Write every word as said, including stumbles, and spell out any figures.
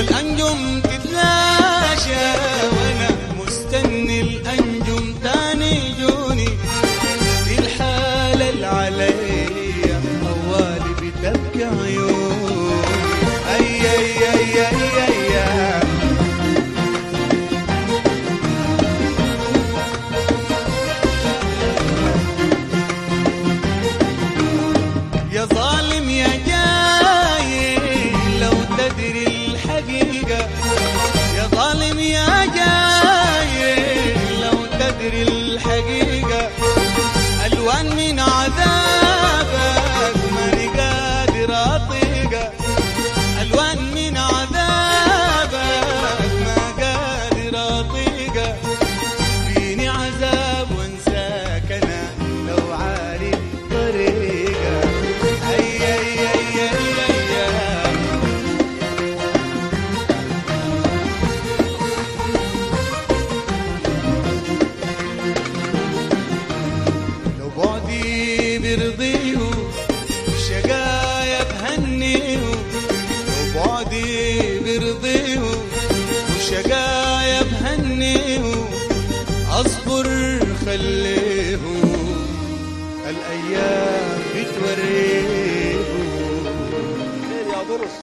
الأنجم تتلاشى وأنا مستني الأنجم تاني جوني في الحالة اللي عليا طوالي بتبكي عيوني. أي أي أي أي أي يا ظالم يا جاي لو تدري الحقيقة، يا ظالم يا جاي لو تدري الحقيقة، ألوان من عذابك ماني قادر أطيقها، ألوان من عذابك ما قادر أطيقها، فيني عذاب وانساك أنا لو عارف طريقة. أي أي أي أي أي لو بعدي برضيه وشقايا بهنيه، لو بعدي برضيه وشقايا بهنيه، أصبر خليه الأيام بتوريه.